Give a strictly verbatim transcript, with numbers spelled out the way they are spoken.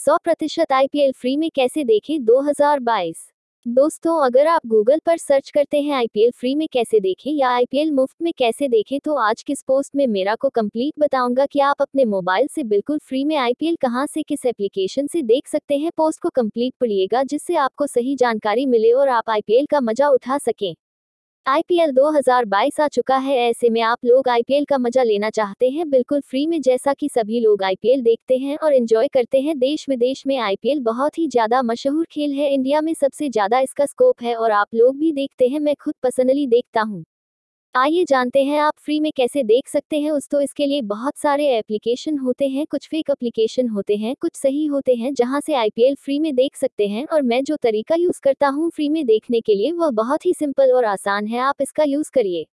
सौ प्रतिशत IPL free में कैसे देखें दो हज़ार बाईस। दोस्तों, अगर आप गूगल पर सर्च करते हैं आईपीएल फ्री में कैसे देखें या आईपीएल मुफ्त में कैसे देखें, तो आज किस पोस्ट में मेरा को कंप्लीट बताऊंगा कि आप अपने मोबाइल से बिल्कुल फ्री में आईपीएल कहां से किस एप्लीकेशन से देख सकते हैं। पोस्ट को कंप्लीट पढ़िएगा जिससे आपको सही जानकारी मिले और आप आईपीएल का मजा उठा सकें। आईपीएल दो हज़ार बाईस आ चुका है, ऐसे में आप लोग आईपीएल का मजा लेना चाहते हैं बिल्कुल फ्री में, जैसा कि सभी लोग आईपीएल देखते हैं और एंजॉय करते हैं। देश विदेश में आईपीएल बहुत ही ज्यादा मशहूर खेल है, इंडिया में सबसे ज्यादा इसका स्कोप है और आप लोग भी देखते हैं, मैं खुद पर्सनली देखता हूँ। आइए जानते हैं आप फ्री में कैसे देख सकते हैं। उस तो इसके लिए बहुत सारे एप्लीकेशन होते हैं, कुछ फेक एप्लीकेशन होते हैं, कुछ सही होते हैं, जहां से आईपीएल फ्री में देख सकते हैं। और मैं जो तरीका यूज करता हूं फ्री में देखने के लिए वह बहुत ही सिंपल और आसान है, आप इसका यूज करिए।